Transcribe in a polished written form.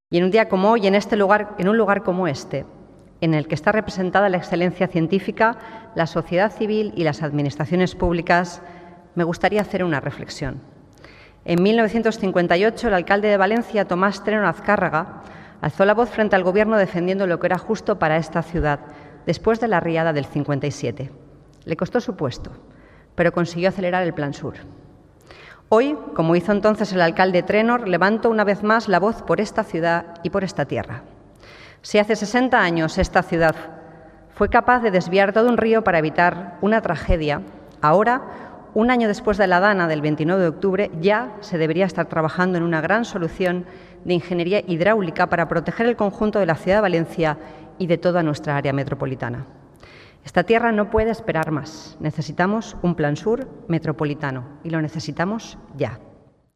Y en un día como hoy, en un lugar como este, en el que está representada la excelencia científica, la sociedad civil y las administraciones públicas, me gustaría hacer una reflexión. En 1958, el alcalde de Valencia, Tomás Treno Azcárraga, alzó la voz frente al Gobierno defendiendo lo que era justo para esta ciudad, después de la riada del 57. Le costó su puesto, pero consiguió acelerar el Plan Sur. Hoy, como hizo entonces el alcalde Trenor, levanto una vez más la voz por esta ciudad y por esta tierra. Si hace 60 años esta ciudad fue capaz de desviar todo un río para evitar una tragedia, ahora, un año después de la dana del 29 de octubre, ya se debería estar trabajando en una gran solución de ingeniería hidráulica para proteger el conjunto de la ciudad de Valencia y de toda nuestra área metropolitana. Esta tierra no puede esperar más. Necesitamos un Plan Sur metropolitano y lo necesitamos ya.